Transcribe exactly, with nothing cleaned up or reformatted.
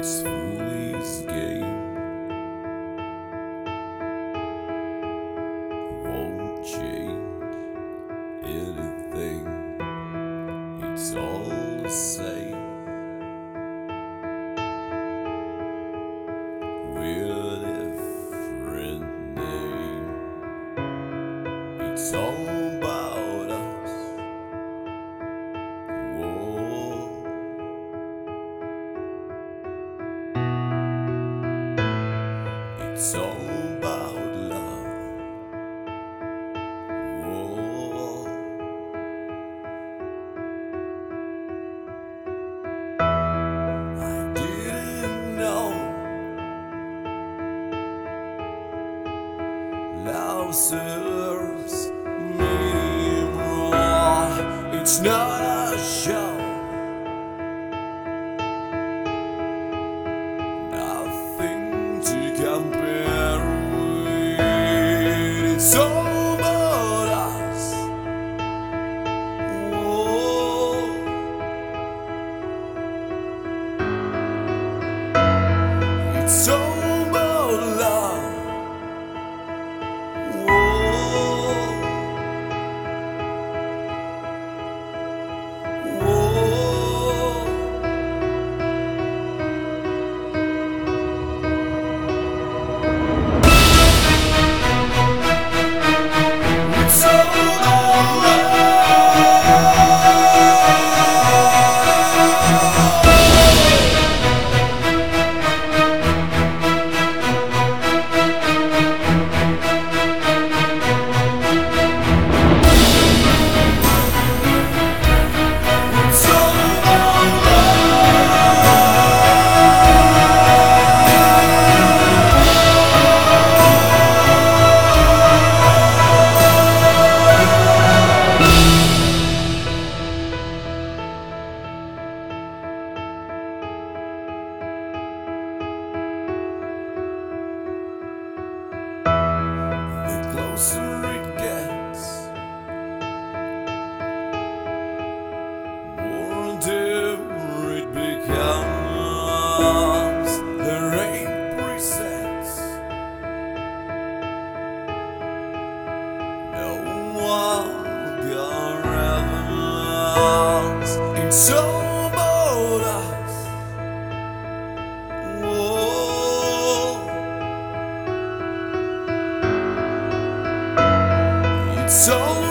It's fool's game. Won't change anything. It's all the same. With a different name. It's all about us. Whoa. It's all about love. Whoa. I didn't know love serves me wrong. It's not a show. Nothing to compare with. It's all about us. Whoa. It's all about love. Whoa. Whoa. It's all about love. It's all about the closer it gets, more dear it becomes. There ain't presets, no one else. It's all about us. Whoa. It's all